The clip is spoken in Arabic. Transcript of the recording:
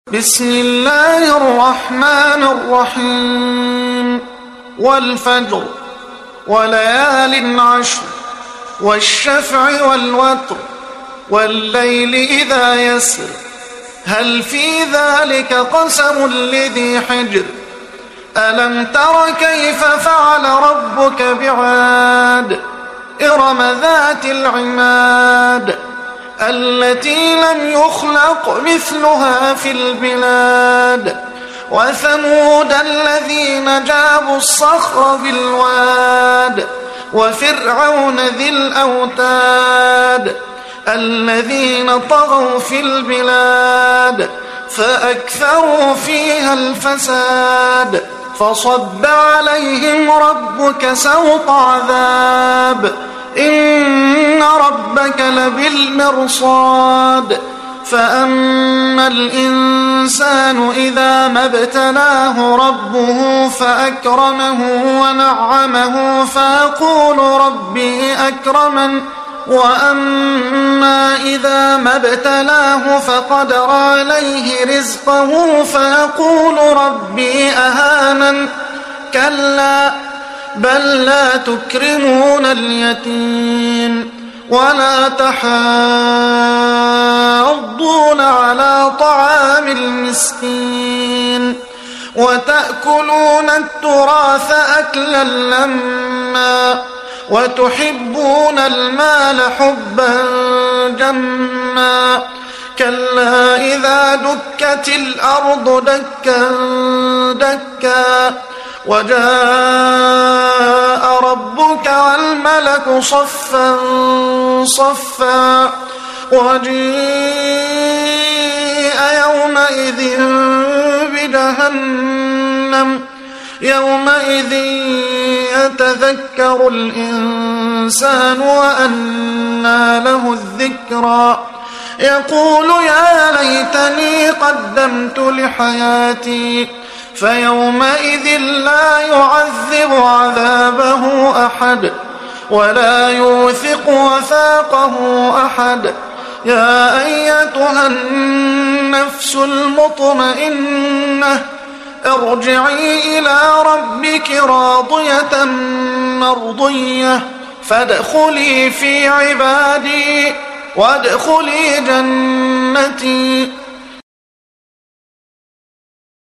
بسم الله الرحمن الرحيم والفجر وليال عشر والشفع والوتر والليل إذا يسر هل في ذلك قسم لذي حجر ألم تر كيف فعل ربك بعاد إرم ذات العماد التي لم يخلق مثلها في البلاد وثمود الذين جابوا الصخر بالواد وفرعون ذي الأوتاد الذين طغوا في البلاد فأكثروا فيها الفساد فصب عليهم ربك سوط عذاب إن ربك لبالمرصاد فأما الإنسان إذا ما ابتلاه ربه فأكرمه ونعمه فيقول ربي أكرمن وأما إذا ما ابتلاه فقدر عليه رزقه فيقول ربي أهانن كلا بل لا تكرمون اليتيم ولا تحاضون على طعام المسكين وتأكلون التراث أكلا لما وتحبون المال حبا جما كلا إذا دكت الأرض دكا دكا وجاء ربك والملك صفا صفا وجيء يومئذ بجهنم يومئذ يتذكر الإنسان وأنى له الذكرى يقول يا ليتني قدمت لحياتي فيومئذ لا يعذب عذابه أحد ولا يوثق وثاقه أحد يا أيتها النفس المطمئنة ارجعي إلى ربك راضية مرضية فادخلي في عبادي وادخلي جنتي